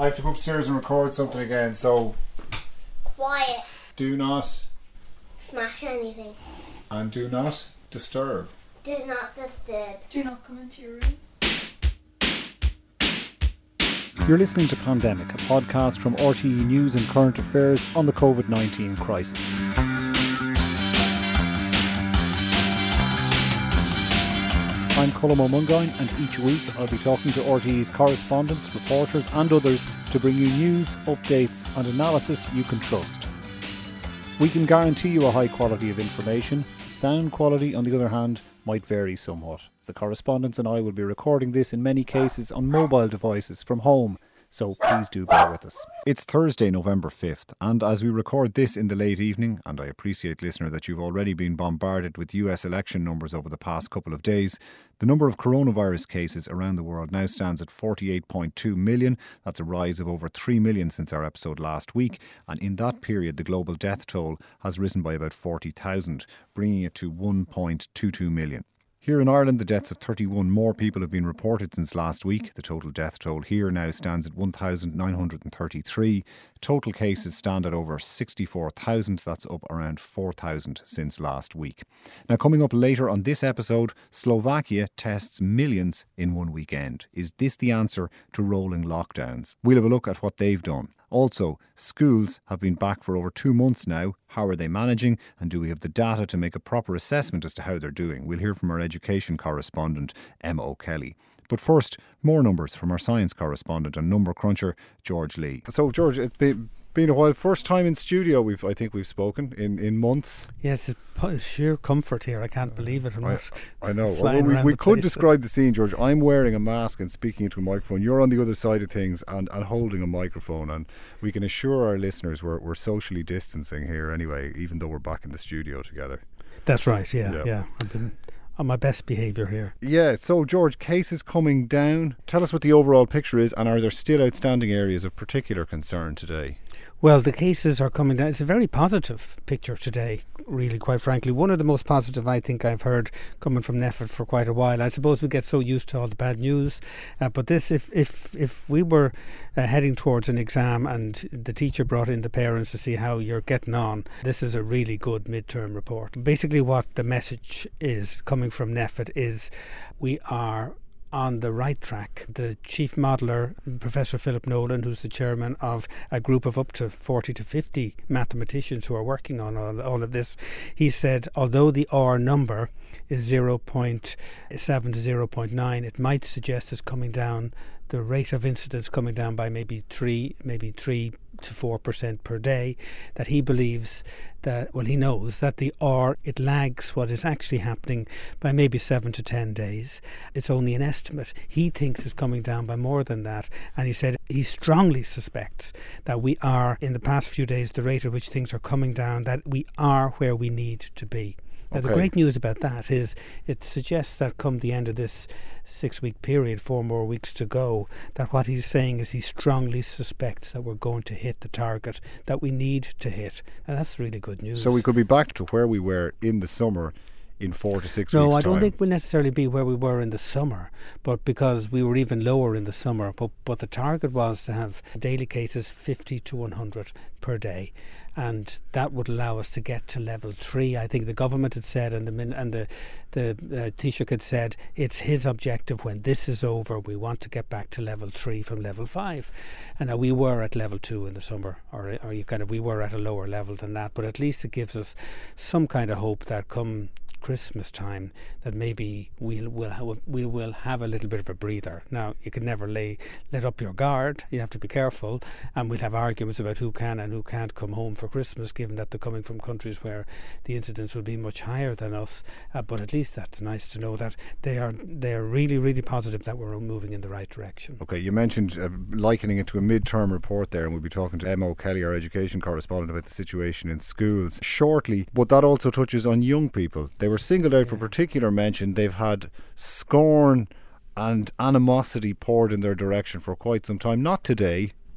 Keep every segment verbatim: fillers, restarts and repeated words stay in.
I have to go upstairs and record something again, so Quiet. do not Smash anything. and do not disturb. Do not disturb. Do not come into your room. You're listening to Pandemic, a podcast from R T E News and Current Affairs on the covid nineteen crisis. I'm Colm O'Mungoyne, and each week I'll be talking to R T E's correspondents, reporters and others to bring you news, updates and analysis you can trust. We can guarantee you a high quality of information. Sound quality, on the other hand, might vary somewhat. The correspondents and I will be recording this in many cases on mobile devices from home, so please do bear with us. It's Thursday, November fifth, and as we record this in the late evening, and I appreciate, listener, that you've already been bombarded with U S election numbers over the past couple of days, the number of coronavirus cases around the world now stands at forty-eight point two million. That's a rise of over three million since our episode last week, and in that period the global death toll has risen by about forty thousand, bringing it to one point two two million. Here in Ireland, the deaths of thirty-one more people have been reported since last week. The total death toll here now stands at one thousand nine hundred thirty-three. Total cases stand at over sixty-four thousand. That's up around four thousand since last week. Now, coming up later on this episode, Slovakia tests millions in one weekend. Is this the answer to rolling lockdowns? We'll have a look at what they've done. Also, schools have been back for over two months now. How are they managing? And do we have the data to make a proper assessment as to how they're doing? We'll hear from our education correspondent, Emma O'Kelly. But first, more numbers from our science correspondent and number cruncher, George Lee. So, George, it's been, been a while. First time in studio, we've I think we've spoken in, in months. Yes, it's sheer comfort here. I can't believe it. I'm I, not I know. flying Well, we around we the could place. describe the scene, George. I'm wearing a mask and speaking into a microphone. You're on the other side of things and, and holding a microphone. And we can assure our listeners we're, we're socially distancing here anyway, even though we're back in the studio together. That's right, yeah, Yeah. yeah. I've been on my best behaviour here. Yeah, so George, cases coming down. Tell us what the overall picture is, and are there still outstanding areas of particular concern today? Well, the cases are coming down. It's a very positive picture today, really, quite frankly. One of the most positive I think I've heard coming from Neffet for quite a while. I suppose we get so used to all the bad news. Uh, but this, if if if we were uh, heading towards an exam and the teacher brought in the parents to see how you're getting on, this is a really good midterm report. Basically what the message is coming from Neffet is we are on the right track. The chief modeller, Professor Philip Nolan, who's the chairman of a group of up to forty to fifty mathematicians who are working on all, all of this, he said although the R number is zero point seven to zero point nine, it might suggest it's coming down, the rate of incidence coming down by maybe three, maybe three to four percent per day, that he believes that, well, he knows that the R, it lags what is actually happening by maybe seven to ten days. It's only an estimate. He thinks it's coming down by more than that, and he said he strongly suspects that we are, in the past few days, the rate at which things are coming down, that we are where we need to be. Now, Okay. the great news about that is it suggests that come the end of this six-week period, four more weeks to go, that what he's saying is he strongly suspects that we're going to hit the target that we need to hit. And that's really good news. So we could be back to where we were in the summer in four to six No, weeks' I don't time. think we'll necessarily be where we were in the summer, but because we were even lower in the summer. But, but the target was to have daily cases fifty to one hundred per day. And that would allow us to get to level three. I think the government had said, and the min- and the the uh, Taoiseach had said, it's his objective when this is over. We want to get back to level three from level five. And now we were at level two in the summer, or or you kind of we were at a lower level than that. But at least it gives us some kind of hope that come Christmas time that maybe we'll we'll have, we will have a little bit of a breather. Now, you can never lay let up your guard. You have to be careful, and we'll have arguments about who can and who can't come home for Christmas, given that they're coming from countries where the incidence will be much higher than us. Uh, but at least that's nice to know that they are they are really really positive that we're moving in the right direction. Okay, you mentioned uh, likening it to a mid-term report there, and we'll be talking to Emma O'Kelly, our education correspondent, about the situation in schools shortly. But that also touches on young people. They were singled out for particular mention. They've had scorn and animosity poured in their direction for quite some time. Not today.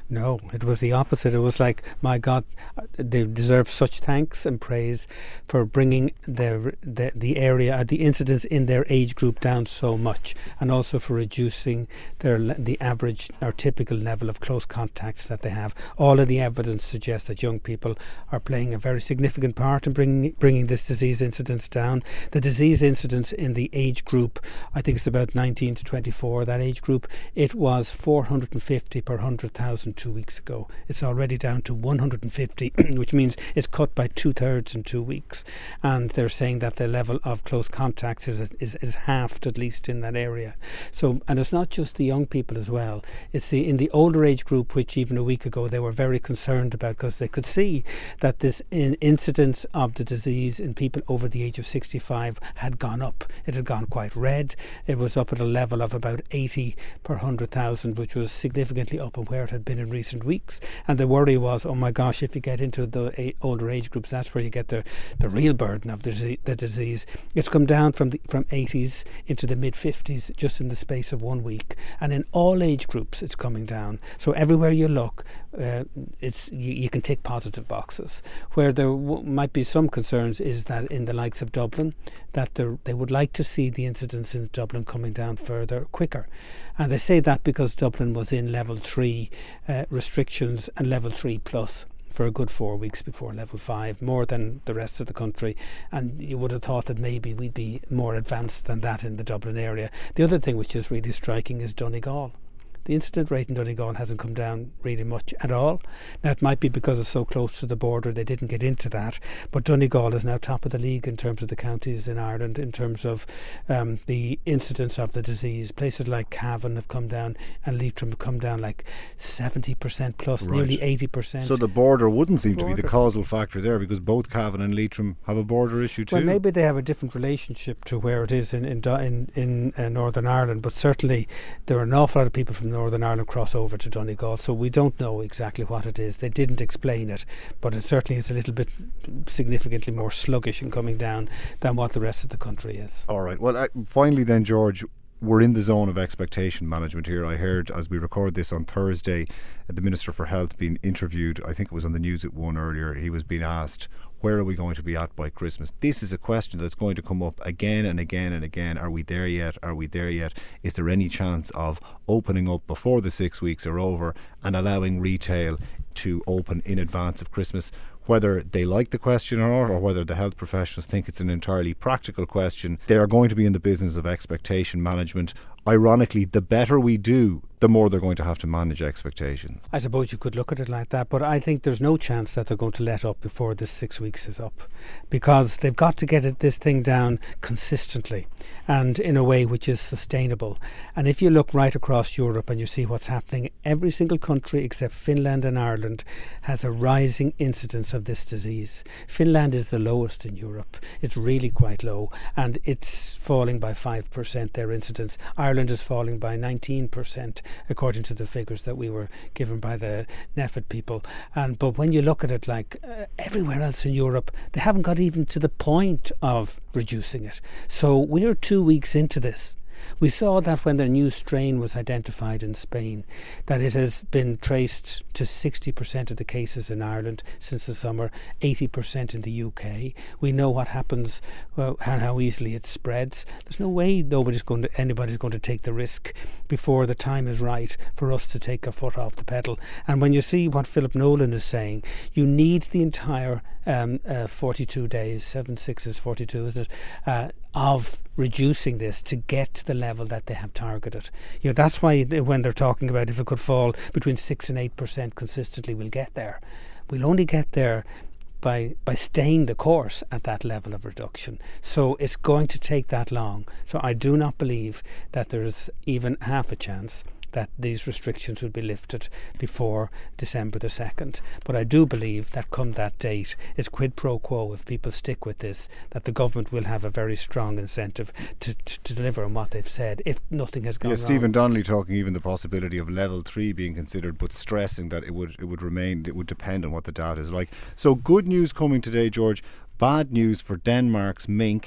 No, it was the opposite. It was like, my God, they deserve such thanks and praise for bringing the the, the area, the incidence in their age group down so much, and also for reducing their the average or typical level of close contacts that they have. All of the evidence suggests that young people are playing a very significant part in bringing bringing this disease incidence down. The disease incidence in the age group, I think it's about nineteen to twenty-four, that age group, it was four hundred fifty per one hundred thousand two weeks ago. It's already down to one hundred fifty, which means it's cut by two-thirds in two weeks. And they're saying that the level of close contacts is, is, is halved, at least in that area. So, and it's not just the young people as well. It's the in the older age group, which even a week ago they were very concerned about, because they could see that this in incidence of the disease in people over the age of sixty-five had gone up. It had gone quite red. It was up at a level of about eighty per one hundred thousand, which was significantly up on where it had been in recent weeks. And the worry was, oh my gosh, if you get into the a- older age groups, that's where you get the, the real burden of the, the disease. It's come down from the from eighties into the mid fifties just in the space of one week. And in all age groups, it's coming down. So everywhere you look, uh, it's you, you can tick positive boxes. Where there w- might be some concerns is that in the likes of Dublin, that they would like to see the incidence in Dublin coming down further, quicker. And they say that because Dublin was in level three uh, restrictions and level three plus for a good four weeks before level five, more than the rest of the country. And you would have thought that maybe we'd be more advanced than that in the Dublin area. The other thing which is really striking is Donegal. The incident rate in Donegal hasn't come down really much at all. Now, it might be because it's so close to the border they didn't get into that, but Donegal is now top of the league in terms of the counties in Ireland, in terms of um, the incidence of the disease. Places like Cavan have come down and Leitrim have come down like seventy percent plus, Right. nearly eighty percent. So the border wouldn't seem Border. to be the causal factor there, because both Cavan and Leitrim have a border issue too. Well, maybe they have a different relationship to where it is in in in, in uh, Northern Ireland, but certainly there are an awful lot of people from Northern Ireland cross over to Donegal, so we don't know exactly what it is. They didn't explain it, but it certainly is a little bit significantly more sluggish in coming down than what the rest of the country is. All right. Well, uh, finally then, George, we're in the zone of expectation management here. I heard, as we record this on Thursday, uh, the Minister for Health being interviewed. I think it was on the news at one earlier. He was being asked, where are we going to be at by Christmas? This is a question that's going to come up again and again and again. Are we there yet? Are we there yet? Is there any chance of opening up before the six weeks are over and allowing retail to open in advance of Christmas? Whether they like the question or not, or whether the health professionals think it's an entirely practical question, they are going to be in the business of expectation management. Ironically, the better we do, the more they're going to have to manage expectations. I suppose you could look at it like that, but I think there's no chance that they're going to let up before this six weeks is up, because they've got to get it, this thing down consistently and in a way which is sustainable. And if you look right across Europe and you see what's happening, every single country except Finland and Ireland has a rising incidence of this disease. Finland is the lowest in Europe. It's really quite low, and it's falling by five percent, their incidence. Ireland is falling by nineteen percent, according to the figures that we were given by the NPHET people. And but when you look at it, like uh, everywhere else in Europe, they haven't got even to the point of reducing it. So we're two weeks into this. We saw that when the new strain was identified in Spain, that it has been traced to sixty percent of the cases in Ireland since the summer, eighty percent in the U K. We know what happens uh, and how easily it spreads. There's no way nobody's going to, anybody's going to take the risk before the time is right for us to take our foot off the pedal. And when you see what Philip Nolan is saying, you need the entire um, uh, forty-two days, seven sixes, forty-two, isn't it, uh, of reducing this to get to the level that they have targeted. You know, that's why they, when they're talking about if it could fall between six and eight percent consistently, we'll get there. We'll only get there by by staying the course at that level of reduction. So it's going to take that long. So I do not believe that there's even half a chance that these restrictions will be lifted before December the second. But I do believe that come that date, it's quid pro quo if people stick with this, that the government will have a very strong incentive to, to deliver on what they've said, if nothing has gone Yeah, wrong. Stephen Donnelly talking even the possibility of level three being considered, but stressing that it would it would remain, it would depend on what the data is like. So good news coming today, George. Bad news for Denmark's mink.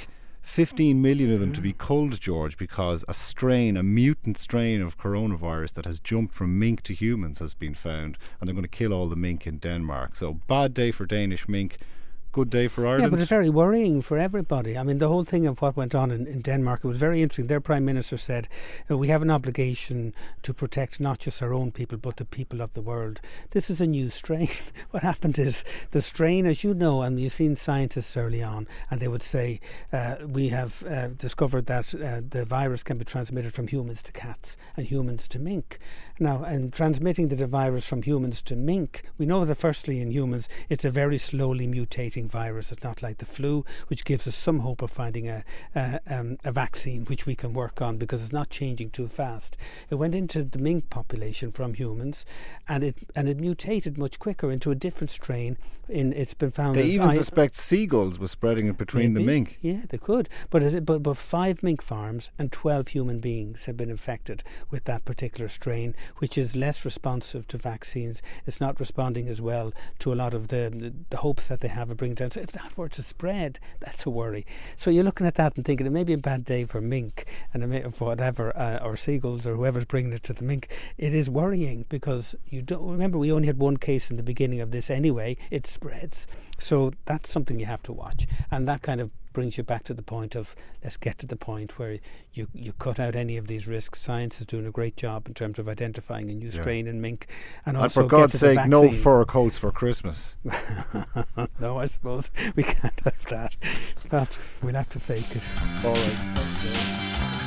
fifteen million of them to be culled, George, because a strain, a mutant strain of coronavirus that has jumped from mink to humans has been found, and they're going to kill all the mink in Denmark. So bad day for Danish mink. Good day for Ireland. Yeah, but it's very worrying for everybody. I mean, the whole thing of what went on in, in Denmark, it was very interesting. Their Prime Minister said, uh, we have an obligation to protect not just our own people, but the people of the world. This is a new strain. What happened is the strain, as you know, and you've seen scientists early on, and they would say, uh, we have uh, discovered that uh, the virus can be transmitted from humans to cats and humans to mink. Now, and transmitting the virus from humans to mink, we know that firstly in humans, it's a very slowly mutating virus. It's not like the flu, which gives us some hope of finding a, a, um, a vaccine which we can work on because it's not changing too fast. It went into the mink population from humans, and it and it mutated much quicker into a different strain. In it's been found. They even I, suspect seagulls was spreading it between maybe, the mink. Yeah, they could. But, it, but but five mink farms and twelve human beings have been infected with that particular strain, which is less responsive to vaccines. It's not responding as well to a lot of the the, the hopes that they have of bringing down. So if that were to spread, that's a worry. So you're looking at that and thinking it may be a bad day for mink and it may, whatever, uh, or seagulls or whoever's bringing it to the mink. It is worrying because you don't remember we only had one case in the beginning of this anyway. It spreads. So that's something you have to watch, and that kind of brings you back to the point of let's get to the point where you, you cut out any of these risks. Science is doing a great job in terms of identifying a new yeah. strain in mink, and And also for God's get to the sake, no vaccine. fur coats for Christmas. No, I suppose we can't have that. But we'll have to fake it. All right.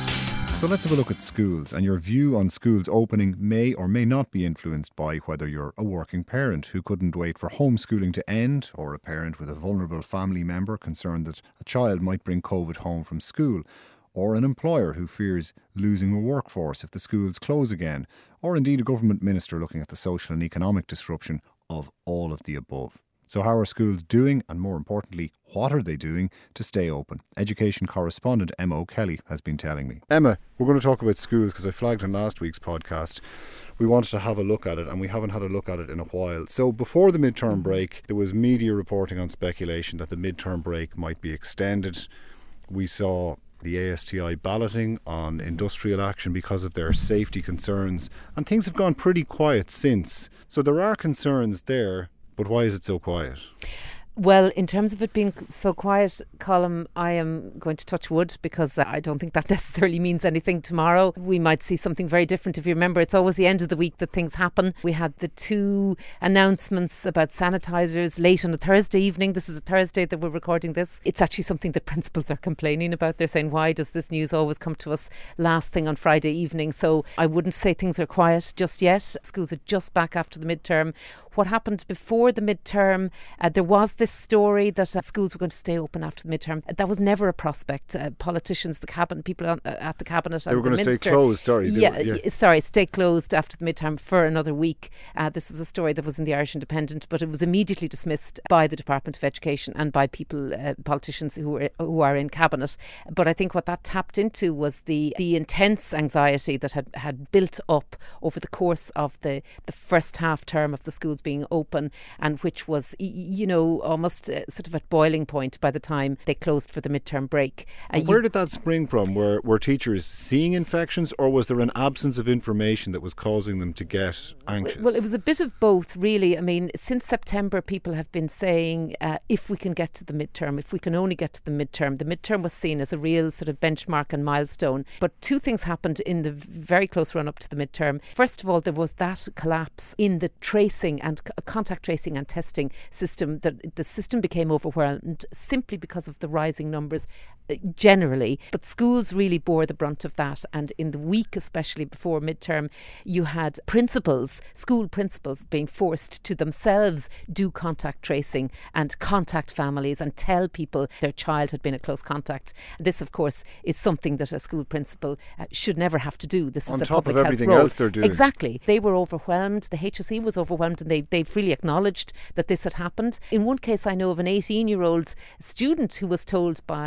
So let's have a look at schools, and your view on schools opening may or may not be influenced by whether you're a working parent who couldn't wait for homeschooling to end, or a parent with a vulnerable family member concerned that a child might bring COVID home from school, or an employer who fears losing a workforce if the schools close again, or indeed a government minister looking at the social and economic disruption of all of the above. So how are schools doing, and more importantly, what are they doing to stay open? Education correspondent Emma O'Kelly has been telling me. Emma, we're going to talk about schools because I flagged in last week's podcast. We wanted to have a look at it, and we haven't had a look at it in a while. So before the midterm break, there was media reporting on speculation that the midterm break might be extended. We saw the A S T I balloting on industrial action because of their safety concerns, and things have gone pretty quiet since. So there are concerns there. But why is it so quiet? Well, in terms of it being so quiet, Colm, I am going to touch wood because I don't think that necessarily means anything tomorrow. We might see something very different. If you remember, it's always the end of the week that things happen. We had the two announcements about sanitisers late on a Thursday evening. This is a Thursday that we're recording this. It's actually something that principals are complaining about. They're saying, why does this news always come to us last thing on Friday evening? So I wouldn't say things are quiet just yet. Schools are just back after the midterm. What happened before the midterm, uh, there was this story that uh, schools were going to stay open after the midterm. That was never a prospect. Uh, politicians, the cabinet, people on, uh, at the cabinet, they and were going the to minister, stay closed. Sorry, they yeah, were, yeah, sorry, stay closed after the midterm for another week. Uh, this was a story that was in the Irish Independent, but it was immediately dismissed by the Department of Education and by people, uh, politicians who are who are in cabinet. But I think what that tapped into was the the intense anxiety that had, had built up over the course of the the first half term of the schools being open, and which was, you know, almost uh, sort of at boiling point by the time they closed for the midterm break. Uh, where did that spring from? Were, were teachers seeing infections, or was there an absence of information that was causing them to get anxious? Well, it was a bit of both, really. I mean, since September, people have been saying, uh, if we can get to the midterm, if we can only get to the midterm. The midterm was seen as a real sort of benchmark and milestone. But two things happened in the very close run up to the midterm. First of all, there was that collapse in the tracing and c- contact tracing and testing system. That the system became overwhelmed simply because of the rising numbers uh, generally. But schools really bore the brunt of that. And in the week, especially before midterm, you had principals, school principals, being forced to themselves do contact tracing and contact families and tell people their child had been a close contact. This, of course, is something that a school principal uh, should never have to do. This On is a top public of health everything role. else they're doing. Exactly. They were overwhelmed. The H S E was overwhelmed, and they, they freely acknowledged that this had happened. In one case, I know of an eighteen-year-old student who was told by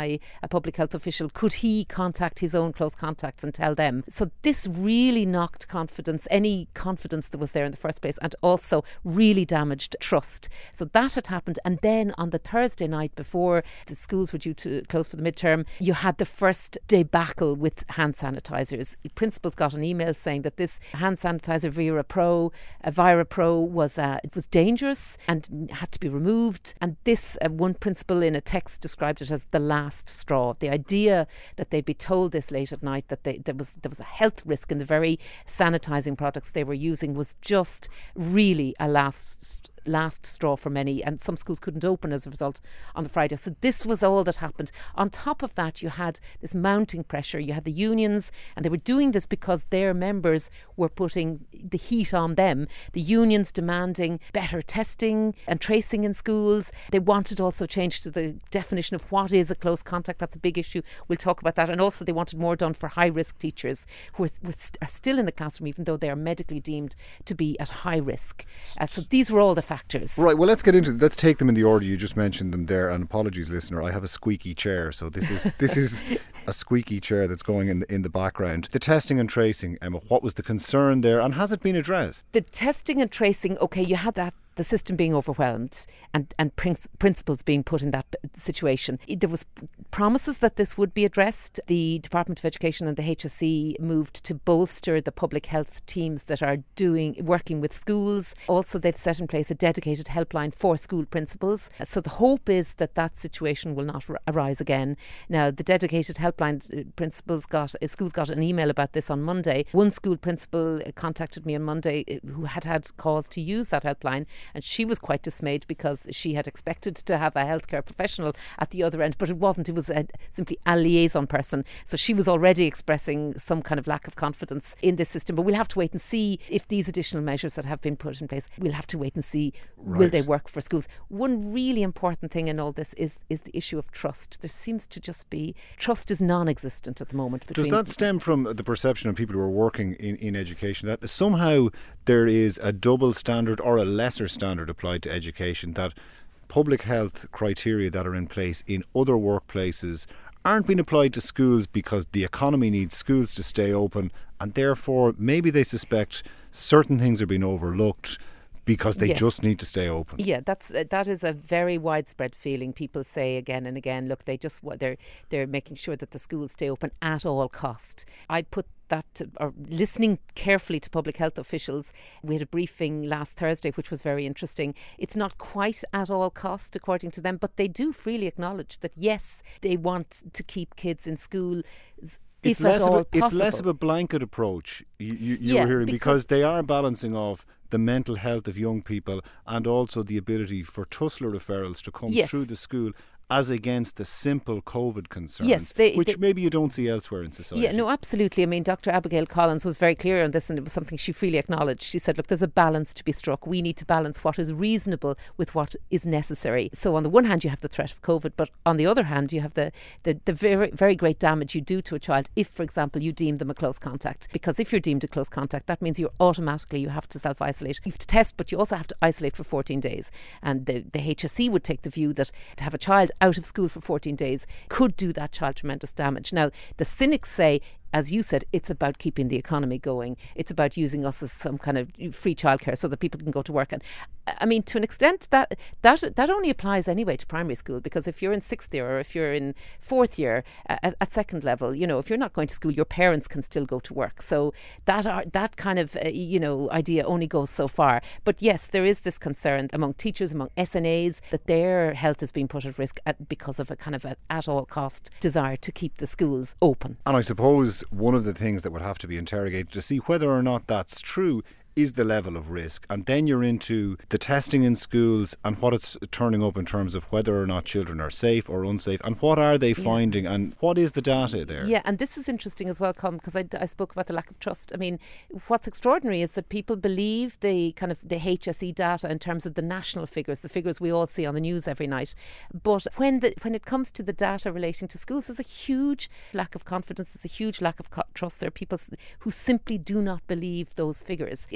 a public health official, could he contact his own close contacts and tell them? So this really knocked confidence, any confidence that was there in the first place, and also really damaged trust. So that had happened. And then on the Thursday night before the schools were due to close for the midterm, you had the first debacle with hand sanitizers. Principals got an email saying that this hand sanitizer Vira Pro, uh, Vira Pro was uh, it was dangerous and had to be removed. And this uh, one principal in a text described it as the last straw. The idea that they'd be told this late at night, that they, there was there was a health risk in the very sanitizing products they were using, was just really a last last straw for many, and some schools couldn't open as a result on the Friday. So this was all that happened. On top of that, you had this mounting pressure. You had the unions, and they were doing this because their members were putting the heat on them. The unions demanding better testing and tracing in schools. They wanted also change to the definition of what is a close contact. That's a big issue. We'll talk about that. And also they wanted more done for high-risk teachers who are, are still in the classroom, even though they are medically deemed to be at high risk. Uh, so these were all the factors. Right, well, let's get into it. Let's take them in the order you just mentioned them there. And apologies, listener, I have a squeaky chair, so this is this is a squeaky chair that's going in the, in the background. The testing and tracing, Emma, what was the concern there, and has it been addressed? The testing and tracing, okay, you had that, the system being overwhelmed and, and prin- principals being put in that situation. There was promises that this would be addressed. The Department of Education and the H S E moved to bolster the public health teams that are doing working with schools. Also, they've set in place a dedicated helpline for school principals. So the hope is that that situation will not r- arise again. Now, the dedicated helpline uh, principals got, uh, schools got an email about this on Monday. One school principal uh, contacted me on Monday uh, who had had cause to use that helpline. And she was quite dismayed because she had expected to have a healthcare professional at the other end, but it wasn't. It was a, simply a liaison person. So she was already expressing some kind of lack of confidence in this system. But we'll have to wait and see if these additional measures that have been put in place, we'll have to wait and see, right, will they work for schools. One really important thing in all this is, is the issue of trust. There seems to just be, trust is non-existent at the moment. Does that stem from the perception of people who are working in, in education that somehow there is a double standard or a lesser standard applied to education, that public health criteria that are in place in other workplaces aren't being applied to schools because the economy needs schools to stay open, and therefore maybe they suspect certain things are being overlooked because they yes. just need to stay open? Yeah, that's uh, that is a very widespread feeling. People say again and again, look, they just they're they're making sure that the schools stay open at all cost. I put that, to, or listening carefully to public health officials. We had a briefing last Thursday which was very interesting. It's not quite at all cost according to them, but they do freely acknowledge that yes, they want to keep kids in school. It's less, of a, it's less of a blanket approach, you, you, you yeah, were hearing, because, because they are balancing off the mental health of young people and also the ability for tussler referrals to come yes. through the school, as against the simple COVID concerns, yes, they, which they, maybe you don't see elsewhere in society. Yeah, no, absolutely. I mean, Doctor Abigail Collins was very clear on this, and it was something she freely acknowledged. She said, look, there's a balance to be struck. We need to balance what is reasonable with what is necessary. So on the one hand, you have the threat of COVID, but on the other hand, you have the, the, the very, very great damage you do to a child if, for example, you deem them a close contact. Because if you're deemed a close contact, that means you're automatically, you have to self-isolate. You have to test, but you also have to isolate for fourteen days. And the, the H S E would take the view that to have a child out of school for fourteen days could do that child tremendous damage. Now, the cynics say, as you said, it's about keeping the economy going. It's about using us as some kind of free childcare so that people can go to work. And I mean, to an extent, that that that only applies anyway to primary school, because if you're in sixth year or if you're in fourth year uh, at, at second level, you know, if you're not going to school, your parents can still go to work. So that are, that kind of uh, you know idea only goes so far. But yes, there is this concern among teachers, among S N As, that their health is being put at risk at, because of a kind of a, at all cost desire to keep the schools open. And I suppose one of the things that would have to be interrogated to see whether or not that's true is the level of risk. And then you're into the testing in schools and what it's turning up in terms of whether or not children are safe or unsafe, and what are they finding, yeah. and what is the data there. Yeah, and this is interesting as well, Colm, because I, I spoke about the lack of trust. I mean, what's extraordinary is that people believe the kind of the H S E data in terms of the national figures, the figures we all see on the news every night. But when the, when it comes to the data relating to schools, there's a huge lack of confidence, there's a huge lack of co- trust. There are people who simply do not believe those figures. If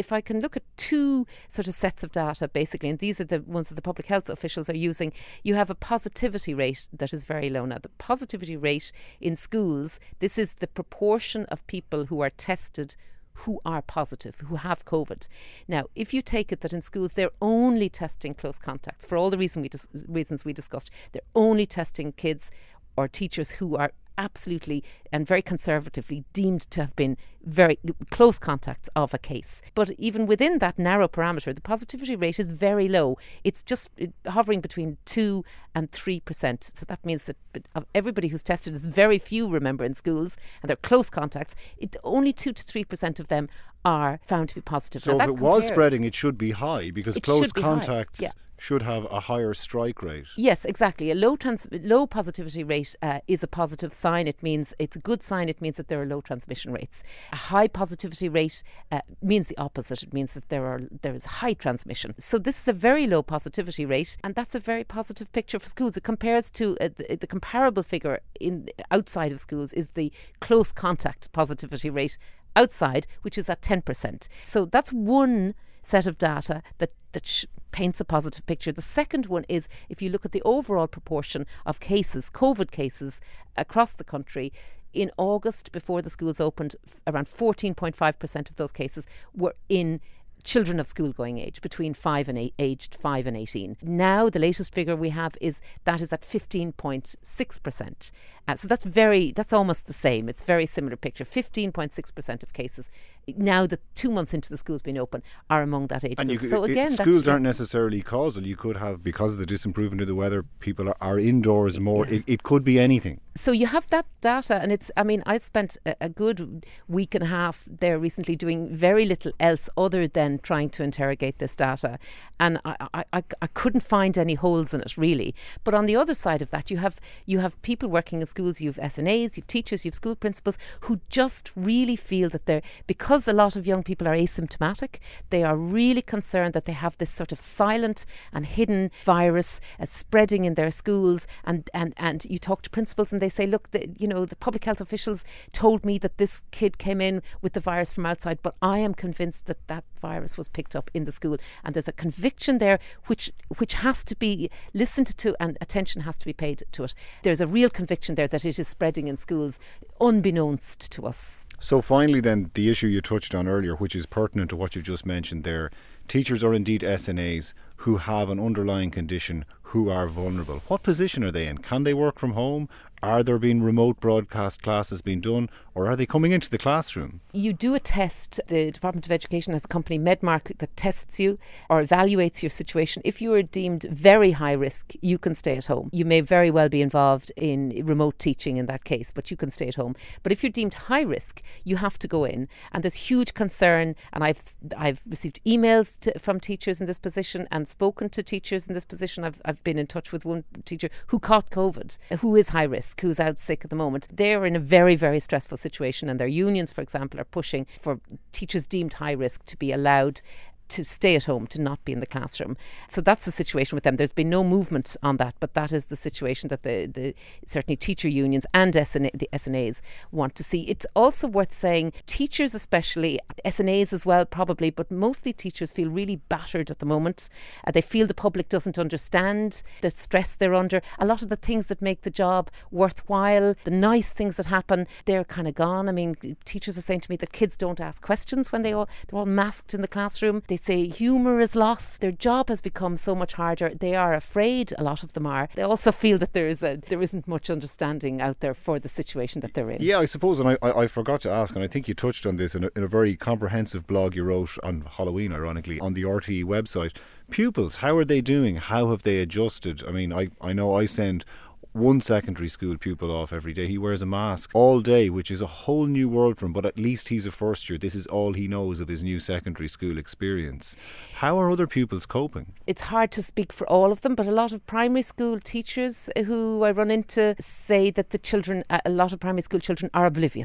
if I can look at two sort of sets of data, basically, and these are the ones that the public health officials are using, you have a positivity rate that is very low. Now, the positivity rate in schools, this is the proportion of people who are tested who are positive, who have COVID. Now, if you take it that in schools they're only testing close contacts, for all the reason we dis- reasons we discussed, they're only testing kids or teachers who are absolutely and very conservatively deemed to have been very close contacts of a case. But even within that narrow parameter, the positivity rate is very low. It's just hovering between two and three percent. So that means that of everybody who's tested, is very few, remember, in schools, and they're close contacts, it, only two to three percent of them are found to be positive. So now, if it was spreading, it should be high, because It close should be high, contacts yeah. should have a higher strike rate. Yes, exactly. A low trans- low positivity rate uh, is a positive sign. It means it's a good sign. It means that there are low transmission rates. A high positivity rate uh, means the opposite. It means that there are there is high transmission. So this is a very low positivity rate, and that's a very positive picture for schools. It compares to uh, the, the comparable figure in outside of schools is the close contact positivity rate outside, which is at ten percent. So that's one set of data that that sh- paints a positive picture. The second one is, if you look at the overall proportion of cases, COVID cases across the country, in August, before the schools opened, f- around fourteen point five percent of those cases were in children of school-going age, between five and eight, aged five and eighteen. Now, the latest figure we have is that is at fifteen point six percent. Uh, so that's very, that's almost the same. It's a very similar picture. fifteen point six percent of cases, now that two months into the schools being open, are among that age And group. you, So it- again, schools that, aren't necessarily causal. You could have, because of the disimprovement of the weather, people are, are indoors more. Yeah. It, it could be anything. So you have that data, and it's, I mean, I spent a, a good week and a half there recently doing very little else other than trying to interrogate this data. And I, I, I, I couldn't find any holes in it, really. But on the other side of that, you have you have people working in schools, you have S N As, you have teachers, you have school principals who just really feel that they're, because a lot of young people are asymptomatic, they are really concerned that they have this sort of silent and hidden virus uh, spreading in their schools. And, and, and you talk to principals and they say, look, the, you know, the public health officials told me that this kid came in with the virus from outside, but I am convinced that that virus was picked up in the school. And there's a conviction there which which has to be listened to, and attention has to be paid to it. There's a real conviction there that it is spreading in schools unbeknownst to us. So finally then, the issue you touched on earlier, which is pertinent to what you just mentioned there, teachers are indeed S N As who have an underlying condition, who are vulnerable. What position are they in? Can they work from home? Are there being remote broadcast classes being done, or are they coming into the classroom? You do a test. The Department of Education has a company, Medmark, that tests you or evaluates your situation. If you are deemed very high risk, you can stay at home. You may very well be involved in remote teaching in that case, but you can stay at home. But if you're deemed high risk, you have to go in. And there's huge concern, and I've I've received emails to, from teachers in this position and spoken to teachers in this position. I've, I've been in touch with one teacher who caught COVID, who is high risk, who's out sick at the moment. They're in a very, very stressful situation, and their unions, for example, are pushing for teachers deemed high risk to be allowed to stay at home, to not be in the classroom. So that's the situation with them. There's been no movement on that, but that is the situation that the, the certainly teacher unions and S N A, the S N As want to see. It's also worth saying teachers, especially S N As as well probably, but mostly teachers feel really battered at the moment. Uh, they feel the public doesn't understand the stress they're under. A lot of the things that make the job worthwhile, the nice things that happen, they're kind of gone. I mean, teachers are saying to me that kids don't ask questions when they all, they're all masked in the classroom. They say humour is lost. Their job has become so much harder. They are afraid, a lot of them are. They also feel that there is a there isn't much understanding out there for the situation that they're in. Yeah, I suppose, and I, I, I forgot to ask, and I think you touched on this in a, in a very comprehensive blog you wrote on Halloween, ironically, on the R T E website. Pupils, how are they doing? How have they adjusted? I mean, I, I know I send one secondary school pupil off every day. He wears a mask all day, which is a whole new world for him, but at least he's a first year. This is all he knows of his new secondary school experience. How are other pupils coping? It's hard to speak for all of them, but a lot of primary school teachers who I run into say that the children, a lot of primary school children are oblivious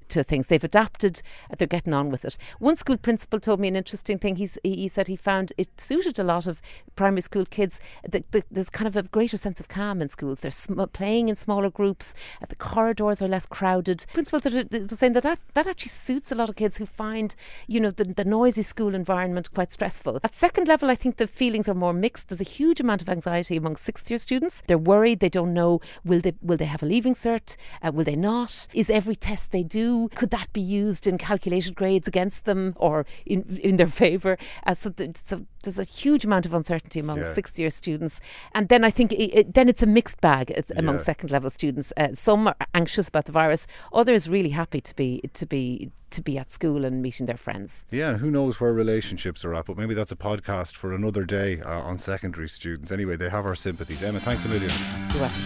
to things. They've adapted, uh, they're getting on with it. One school principal told me an interesting thing. He's, he, he said he found it suited a lot of primary school kids. The, the, there's kind of a greater sense of calm in schools. They're sm- playing in smaller groups. Uh, the corridors are less crowded. Principal that, that was saying that, that that actually suits a lot of kids who find, you know, the, the noisy school environment quite stressful. At second level, I think the feelings are more mixed. There's a huge amount of anxiety among sixth year students. They're worried. They don't know, will they will they have a leaving cert? Uh, will they not? Is every test they do, could that be used in calculated grades against them or in in their favour? Uh, so, th- so there's a huge amount of uncertainty among yeah. sixth year students. And then I think it, it, then it's a mixed bag among yeah. second level students. Uh, some are anxious about the virus. Others really happy to be to be to be at school and meeting their friends. Yeah, and who knows where relationships are at, but maybe that's a podcast for another day uh, on secondary students. Anyway, they have our sympathies. Emma, thanks a million. You're welcome.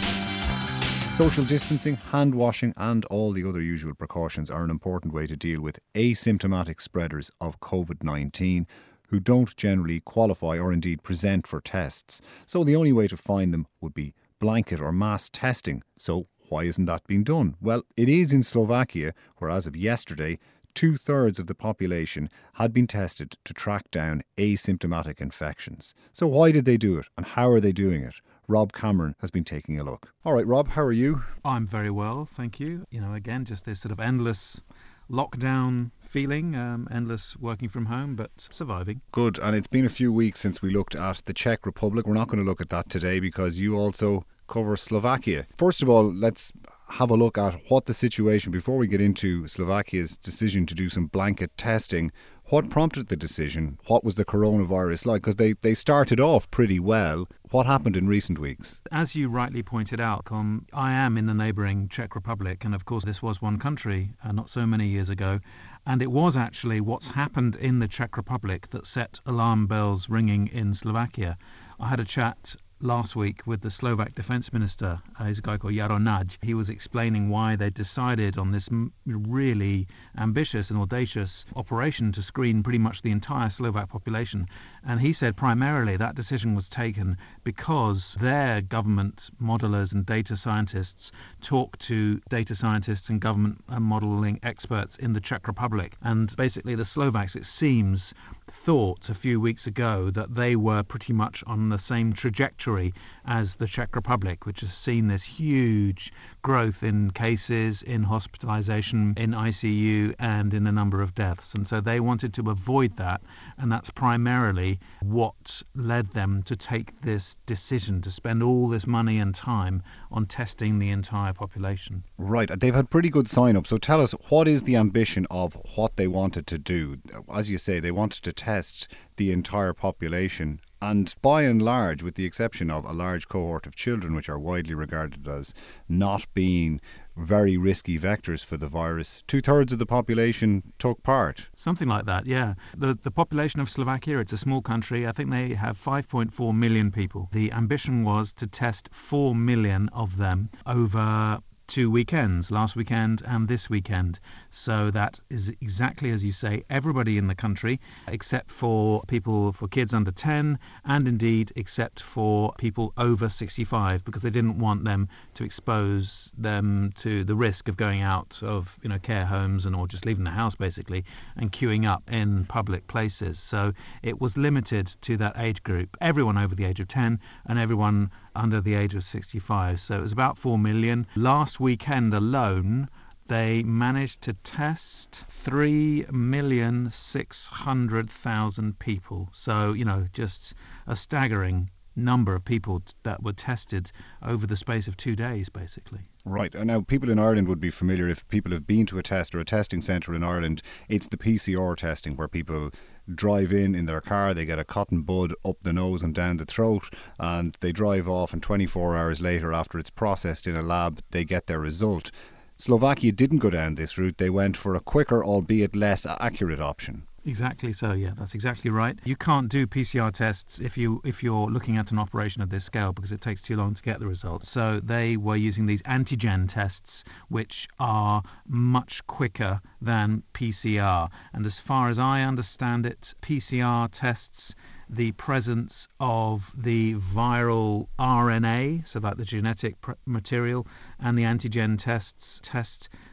Social distancing, hand washing and all the other usual precautions are an important way to deal with asymptomatic spreaders of covid nineteen who don't generally qualify or indeed present for tests. So the only way to find them would be blanket or mass testing. So why isn't that being done? Well, it is in Slovakia, where as of yesterday, two-thirds of the population had been tested to track down asymptomatic infections. So why did they do it and how are they doing it? Rob Cameron has been taking a look. All right, Rob, how are you? I'm very well, thank you. You know, again, just this sort of endless lockdown feeling, um, endless working from home, but surviving. Good, and it's been a few weeks since we looked at the Czech Republic. We're not going to look at that today because you also cover Slovakia. First of all, let's have a look at what the situation, before we get into Slovakia's decision to do some blanket testing, what prompted the decision? What was the coronavirus like? Because they, they started off pretty well. What happened in recent weeks? As you rightly pointed out, um, I am in the neighbouring Czech Republic, and of course this was one country uh, not so many years ago, and it was actually what's happened in the Czech Republic that set alarm bells ringing in Slovakia. I had a chat last week with the Slovak Defence Minister, uh, he's a guy called Jaro Nagy. He was explaining why they decided on this m- really ambitious and audacious operation to screen pretty much the entire Slovak population. And he said primarily that decision was taken because their government modelers and data scientists talk to data scientists and government uh, modelling experts in the Czech Republic. And basically the Slovaks, it seems, thought a few weeks ago that they were pretty much on the same trajectory as the Czech Republic, which has seen this huge growth in cases, in hospitalisation, in I C U and in the number of deaths. And so they wanted to avoid that, and that's primarily what led them to take this decision to spend all this money and time on testing the entire population. Right, they've had pretty good sign-up. So tell us, what is the ambition of what they wanted to do? As you say, they wanted to test the entire population. And by and large, with the exception of a large cohort of children, which are widely regarded as not being very risky vectors for the virus, two-thirds of the population took part. Something like that, yeah. The the population of Slovakia, it's a small country. I think they have five point four million people. The ambition was to test four million of them over two weekends, last weekend and this weekend. So that is exactly as you say, everybody in the country, except for people, for kids under ten, and indeed except for people over sixty-five, because they didn't want them to expose them to the risk of going out of, you know, care homes and or just leaving the house basically and queuing up in public places. So it was limited to that age group, everyone over the age of ten and everyone under the age of sixty-five. So it was about four million. Last weekend alone, they managed to test three million six hundred thousand people. So, you know, just a staggering number of people t- that were tested over the space of two days, basically. Right, and now people in Ireland would be familiar, if people have been to a test or a testing centre in Ireland, it's the P C R testing where people drive in in their car, they get a cotton bud up the nose and down the throat, and they drive off, and twenty-four hours later, after it's processed in a lab, they get their result. Slovakia didn't go down this route. They went for a quicker, albeit less accurate option. Exactly so, yeah, that's exactly right. You can't do P C R tests if, you, if you're looking at an operation of this scale because it takes too long to get the results. So they were using these antigen tests, which are much quicker than P C R. And as far as I understand it, P C R tests the presence of the viral R N A, so like the genetic pr- material, and the antigen tests test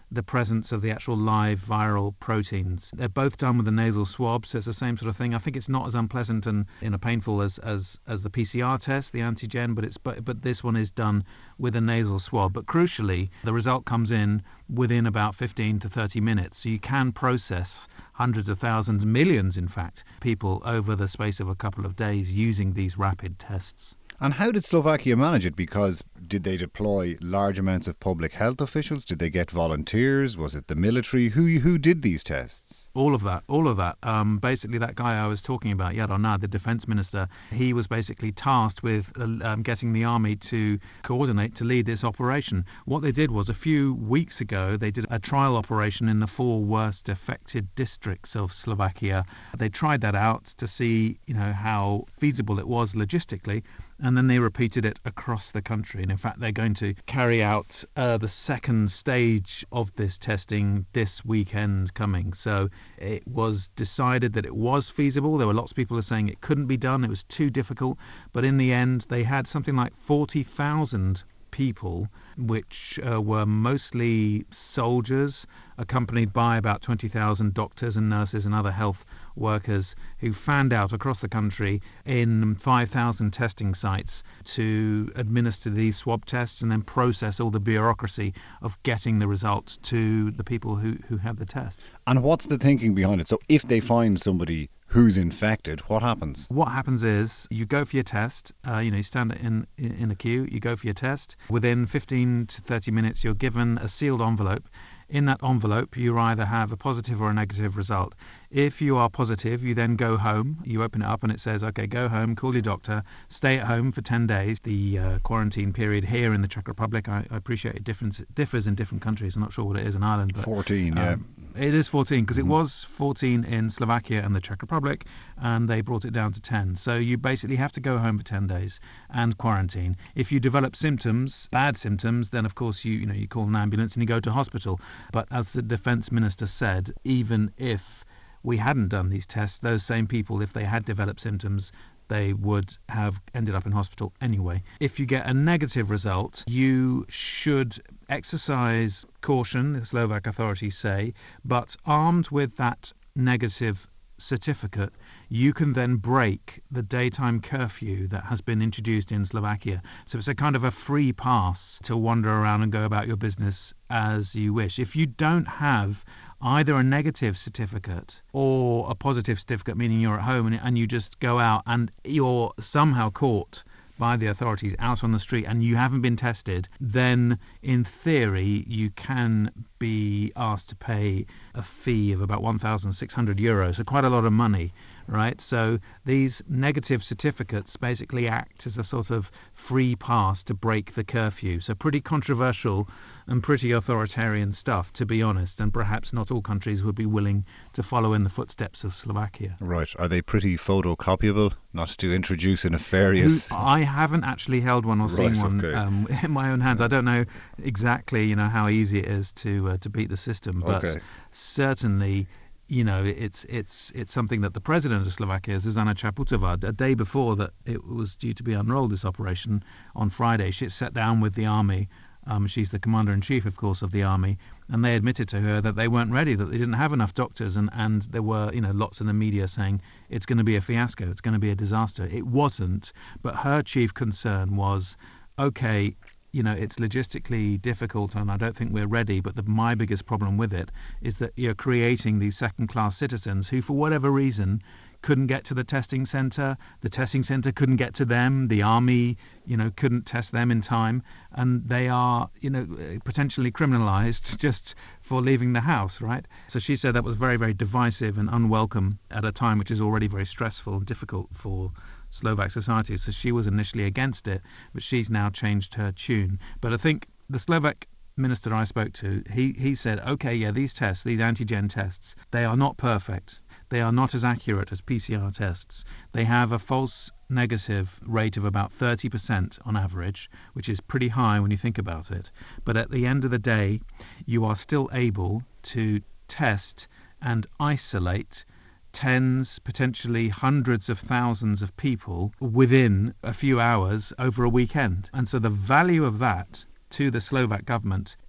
the presence of the actual live viral proteins. They're both done with a nasal swab, so it's the same sort of thing. I think it's not as unpleasant and you know, painful as, as, as the P C R test, the antigen, but it's but, but this one is done with a nasal swab. But crucially, the result comes in within about fifteen to thirty minutes. So you can process hundreds of thousands, millions in fact, people over the space of a couple of days using these rapid tests. And how did Slovakia manage it? Because did they deploy large amounts of public health officials? Did they get volunteers? Was it the military? Who who did these tests? All of that, all of that. Um, basically, that guy I was talking about, Yad Arnad, the defence minister, he was basically tasked with uh, um, getting the army to coordinate, to lead this operation. What they did was a few weeks ago, they did a trial operation in the four worst affected districts of Slovakia. They tried that out to see, you know, how feasible it was logistically. And then they repeated it across the country. And in fact, they're going to carry out uh, the second stage of this testing this weekend coming. So it was decided that it was feasible. There were lots of people who were saying it couldn't be done. It was too difficult. But in the end, they had something like forty thousand people, which uh, were mostly soldiers, accompanied by about twenty thousand doctors and nurses and other health workers who fanned out across the country in five thousand testing sites to administer these swab tests and then process all the bureaucracy of getting the results to the people who, who have the test. And what's the thinking behind it? So if they find somebody who's infected, what happens? What happens is you go for your test, uh, you know, you stand in, in a queue, you go for your test. Within fifteen to thirty minutes, you're given a sealed envelope. In that envelope, you either have a positive or a negative result. If you are positive, you then go home. You open it up and it says, OK, go home, call your doctor, stay at home for ten days. The uh, quarantine period here in the Czech Republic, I, I appreciate it difference, differs in different countries. I'm not sure what it is in Ireland. But, fourteen, yeah. Um, it is fourteen because mm-hmm. it was fourteen in Slovakia and the Czech Republic, and they brought it down to ten. So you basically have to go home for ten days and quarantine. If you develop symptoms, bad symptoms, then of course you you know you call an ambulance and you go to hospital. But as the defence minister said, even if we hadn't done these tests, those same people, if they had developed symptoms, they would have ended up in hospital anyway. If you get a negative result, you should exercise caution, the Slovak authorities say, but armed with that negative certificate, you can then break the daytime curfew that has been introduced in Slovakia. So it's a kind of a free pass to wander around and go about your business as you wish. If you don't have either a negative certificate or a positive certificate, meaning you're at home and, and you just go out and you're somehow caught by the authorities out on the street and you haven't been tested, then in theory you can be asked to pay a fee of about one thousand six hundred euros, so quite a lot of money, right? So these negative certificates basically act as a sort of free pass to break the curfew. So pretty controversial and pretty authoritarian stuff, to be honest, and perhaps not all countries would be willing to follow in the footsteps of Slovakia. Right. Are they pretty photocopyable? Not to introduce a nefarious... I haven't actually held one or right, seen one okay. um, in my own hands. I don't know exactly, you know, how easy it is to uh, to beat the system, but okay. certainly, you know, it's it's it's something that the president of Slovakia, Zuzana Čaputová, a day before that it was due to be unrolled, this operation on Friday, she sat down with the army. Um, she's the commander-in-chief, of course, of the army, and they admitted to her that they weren't ready, that they didn't have enough doctors, and, and there were, you know, lots in the media saying it's going to be a fiasco, it's going to be a disaster. It wasn't, but her chief concern was, okay, you know, it's logistically difficult and I don't think we're ready, but the, my biggest problem with it is that you're creating these second-class citizens who, for whatever reason, couldn't get to the testing centre, the testing centre couldn't get to them, the army, you know, couldn't test them in time, and they are, you know, potentially criminalised just for leaving the house, right? So she said that was very, very divisive and unwelcome at a time which is already very stressful and difficult for Slovak society. So she was initially against it, but she's now changed her tune. But I think the Slovak minister I spoke to, he, he said, okay, yeah, these tests, these antigen tests, they are not perfect. They are not as accurate as P C R tests. They have a false negative rate of about thirty percent on average, which is pretty high when you think about it. But at the end of the day, you are still able to test and isolate tens, potentially hundreds of thousands of people within a few hours over a weekend. And so the value of that to the Slovak government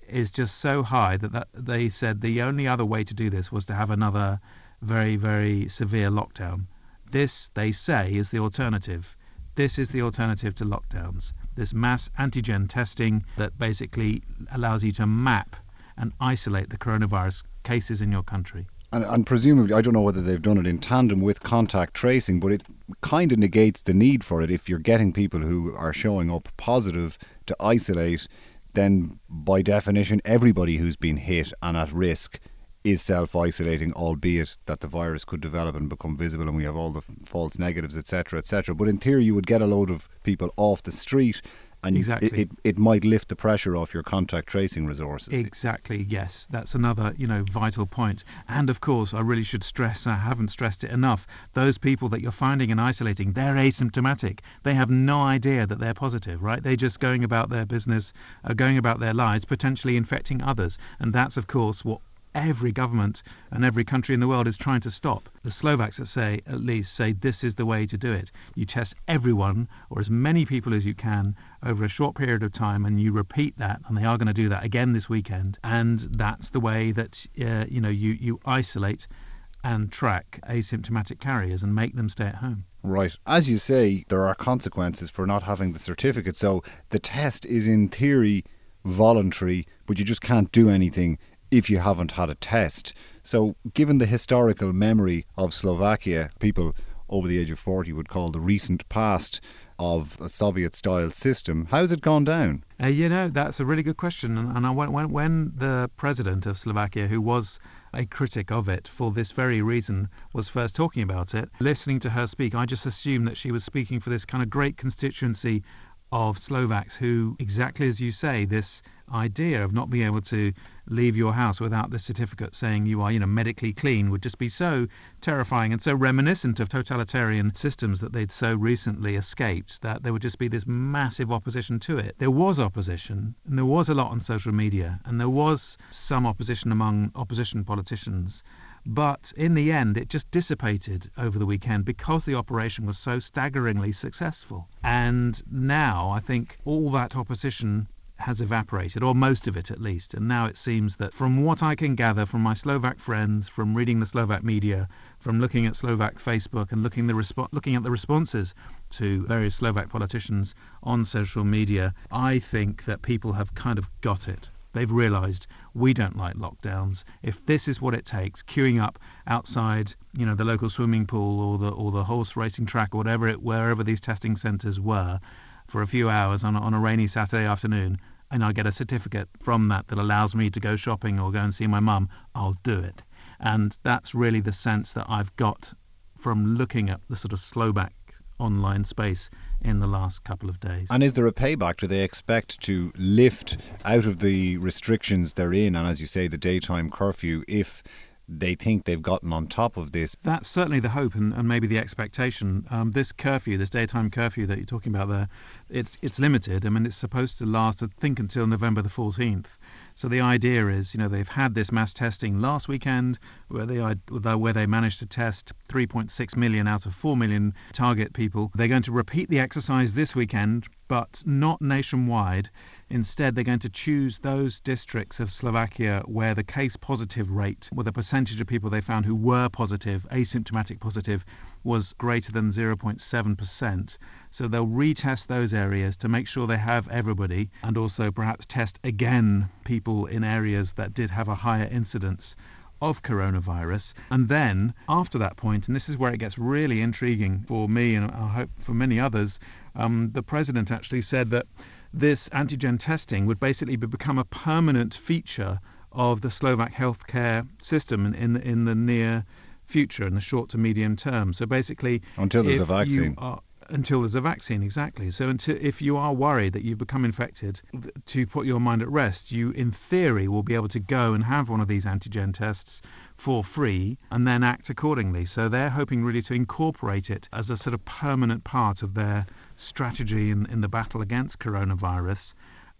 is just so high that, that they said the only other way to do this was to have another very, very severe lockdown. This, they say, is the alternative. This is the alternative to lockdowns. This mass antigen testing that basically allows you to map and isolate the coronavirus cases in your country. And, and presumably, I don't know whether they've done it in tandem with contact tracing, but it kind of negates the need for it. If you're getting people who are showing up positive to isolate, then by definition, everybody who's been hit and at risk is self-isolating, albeit that the virus could develop and become visible and we have all the f- false negatives, et cetera, et cetera. But in theory, you would get a load of people off the street and exactly. it, it, it might lift the pressure off your contact tracing resources. Exactly, yes. That's another, you know, vital point. And of course, I really should stress, I haven't stressed it enough, those people that you're finding and isolating, they're asymptomatic. They have no idea that they're positive, right? They're just going about their business, uh, going about their lives, potentially infecting others. And that's, of course, what every government and every country in the world is trying to stop. The Slovaks, that say, at least, say this is the way to do it. You test everyone, or as many people as you can, over a short period of time, and you repeat that, and they are going to do that again this weekend. And that's the way that uh, you know you, you isolate and track asymptomatic carriers and make them stay at home. Right. As you say, there are consequences for not having the certificate. So the test is in theory voluntary, but you just can't do anything if you haven't had a test. So given the historical memory of Slovakia, people over the age of forty would call the recent past of a Soviet-style system, how's it gone down? Uh, you know, that's a really good question. And, and I, when, when the president of Slovakia, who was a critic of it for this very reason, was first talking about it, listening to her speak, I just assumed that she was speaking for this kind of great constituency of Slovaks who, exactly as you say, this idea of not being able to leave your house without the certificate saying you are, you know, medically clean would just be so terrifying and so reminiscent of totalitarian systems that they'd so recently escaped that there would just be this massive opposition to it. There was opposition, and there was a lot on social media, and there was some opposition among opposition politicians. But in the end, it just dissipated over the weekend because the operation was so staggeringly successful. And now I think all that opposition has evaporated, or most of it at least. And now it seems that from what I can gather from my Slovak friends, from reading the Slovak media, from looking at Slovak Facebook and looking, the respo- looking at the responses to various Slovak politicians on social media, I think that people have kind of got it. They've realised we don't like lockdowns. If this is what it takes, queuing up outside, you know, the local swimming pool or the or the horse racing track or whatever it, wherever these testing centres were, for a few hours on a, on a rainy Saturday afternoon, and I get a certificate from that that allows me to go shopping or go and see my mum, I'll do it. And that's really the sense that I've got from looking at the sort of Slovak online space in the last couple of days. And is there a payback? Do they expect to lift out of the restrictions they're in, and as you say, the daytime curfew, if they think they've gotten on top of this? That's certainly the hope and, and maybe the expectation. Um, this curfew, this daytime curfew that you're talking about there, it's it's limited. I mean, it's supposed to last, I think, until November the fourteenth. So the idea is, you know, they've had this mass testing last weekend where they where they managed to test three point six million out of four million target people. They're going to repeat the exercise this weekend, but not nationwide. Instead, they're going to choose those districts of Slovakia where the case positive rate, where the percentage of people they found who were positive, asymptomatic positive, was greater than zero point seven percent. So they'll retest those areas to make sure they have everybody, and also perhaps test again people in areas that did have a higher incidence of coronavirus. And then after that point, and this is where it gets really intriguing for me and I hope for many others, um, the president actually said that this antigen testing would basically become a permanent feature of the Slovak healthcare system in, in, in the near future, in the short to medium term. So basically, until there's a vaccine. Are, until there's a vaccine, exactly. So until, if you are worried that you've become infected, to put your mind at rest, you in theory will be able to go and have one of these antigen tests for free and then act accordingly. So they're hoping really to incorporate it as a sort of permanent part of their strategy in, in the battle against coronavirus.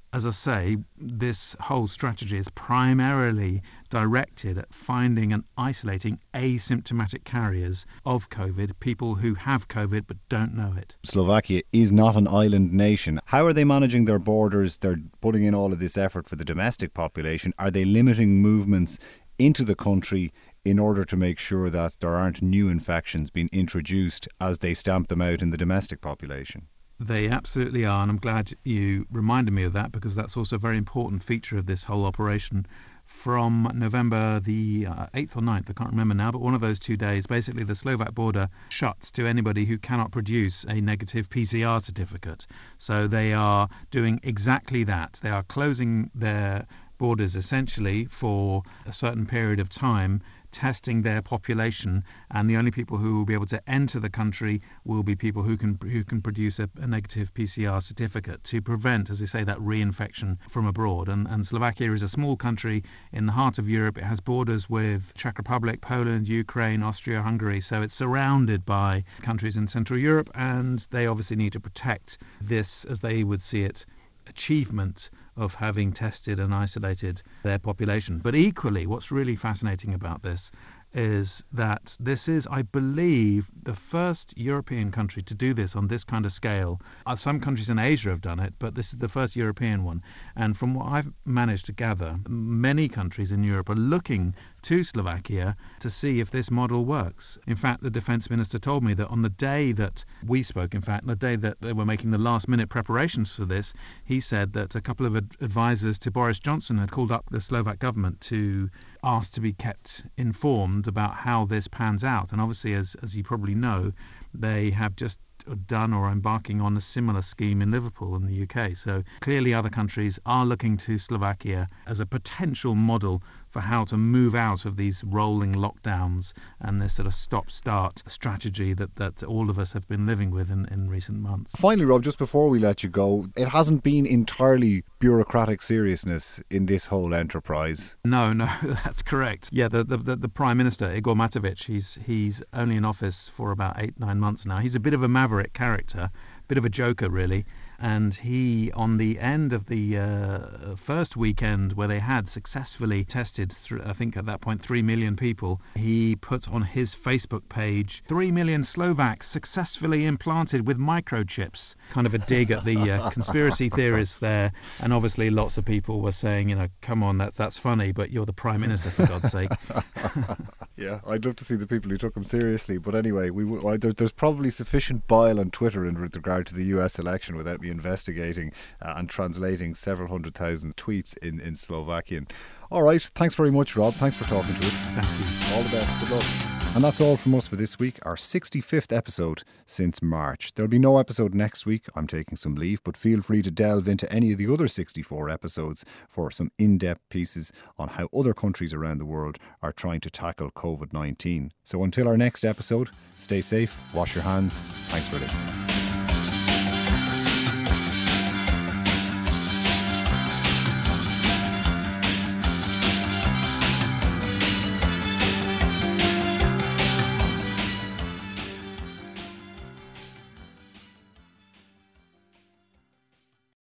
As I say, this whole strategy is primarily directed at finding and isolating asymptomatic carriers of COVID, people who have COVID but don't know it. Slovakia is not an island nation. How are they managing their borders? They're putting in all of this effort for the domestic population. Are they limiting movements into the country in order to make sure that there aren't new infections being introduced as they stamp them out in the domestic population? They absolutely are, and I'm glad you reminded me of that, because that's also a very important feature of this whole operation. From November the uh, eighth or ninth, I can't remember now, but one of those two days, basically the Slovak border shuts to anybody who cannot produce a negative P C R certificate. So they are doing exactly that. They are closing their borders essentially for a certain period of time, testing their population, and the only people who will be able to enter the country will be people who can who can produce a, a negative P C R certificate to prevent, as they say, that reinfection from abroad. And, and Slovakia is a small country in the heart of Europe. It has borders with Czech Republic, Poland, Ukraine, Austria, Hungary, so it's surrounded by countries in Central Europe, and they obviously need to protect this, as they would see it, achievement of having tested and isolated their population. But equally, what's really fascinating about this is that this is, I believe, the first European country to do this on this kind of scale. Uh, some countries in Asia have done it, but this is the first European one. And from what I've managed to gather, many countries in Europe are looking to Slovakia to see if this model works. In fact, the defence minister told me that on the day that we spoke, in fact, the day that they were making the last minute preparations for this, he said that a couple of ad- advisors to Boris Johnson had called up the Slovak government to ask to be kept informed about how this pans out. And obviously, as as you probably know, they have just done or embarking on a similar scheme in Liverpool in the U K. So clearly other countries are looking to Slovakia as a potential model for how to move out of these rolling lockdowns and this sort of stop-start strategy that, that all of us have been living with in, in recent months. Finally, Rob, just before we let you go, it hasn't been entirely bureaucratic seriousness in this whole enterprise. No, no, that's correct. Yeah, the the, the, the Prime Minister, Igor Matovic, he's, he's only in office for about eight, nine months now. He's a bit of a maverick character, bit of a joker, really. And he, on the end of the uh, first weekend where they had successfully tested, th- I think at that point, three million people, he put on his Facebook page, three million Slovaks successfully implanted with microchips. Kind of a dig at the uh, conspiracy theorists there. And obviously lots of people were saying, you know, come on, that's, that's funny, but you're the Prime Minister, for God's sake. Yeah, I'd love to see the people who took him seriously. But anyway, we well, there, there's probably sufficient bile on Twitter in regard to the U S election without me investigating uh, and translating several hundred thousand tweets in, in Slovakian. All right, thanks very much, Rob. Thanks for talking to us. Thank you. All the best. Good luck. And that's all from us for this week, our sixty-fifth episode since March. There'll be no episode next week. I'm taking some leave, but feel free to delve into any of the other sixty-four episodes for some in-depth pieces on how other countries around the world are trying to tackle COVID nineteen. So until our next episode, stay safe, wash your hands. Thanks for listening.